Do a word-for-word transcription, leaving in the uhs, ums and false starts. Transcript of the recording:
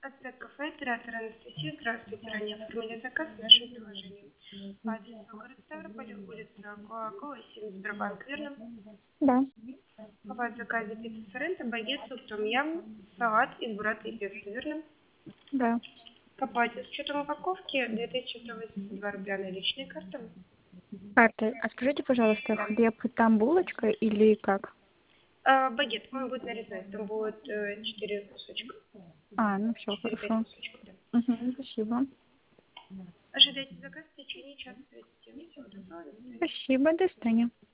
Аспект кафе, оператор Анастасия. Здравствуйте, ранее оформили заказ в нашем приложении. По адресу город Ставрополь, улица Коакова, семь, Сбербанк, верно? Да, У вас в заказе пицца Соренто, багет, суп том-ям, салат из буррата и песто, верно? да. К оплате с учетом упаковки две тысячи сто восемьдесят два рубля наличные карты. Карты. А скажите, пожалуйста, Да. хлеб там булочка или как? А, багет, он будет нарезной, там будет э, четыре кусочка, А, ну все, четыре-пять хорошо. кусочков, да. Угу, спасибо. Ожидайте заказ в течение часа тридцати. Всего доброго, до свидания. Спасибо, до свидания.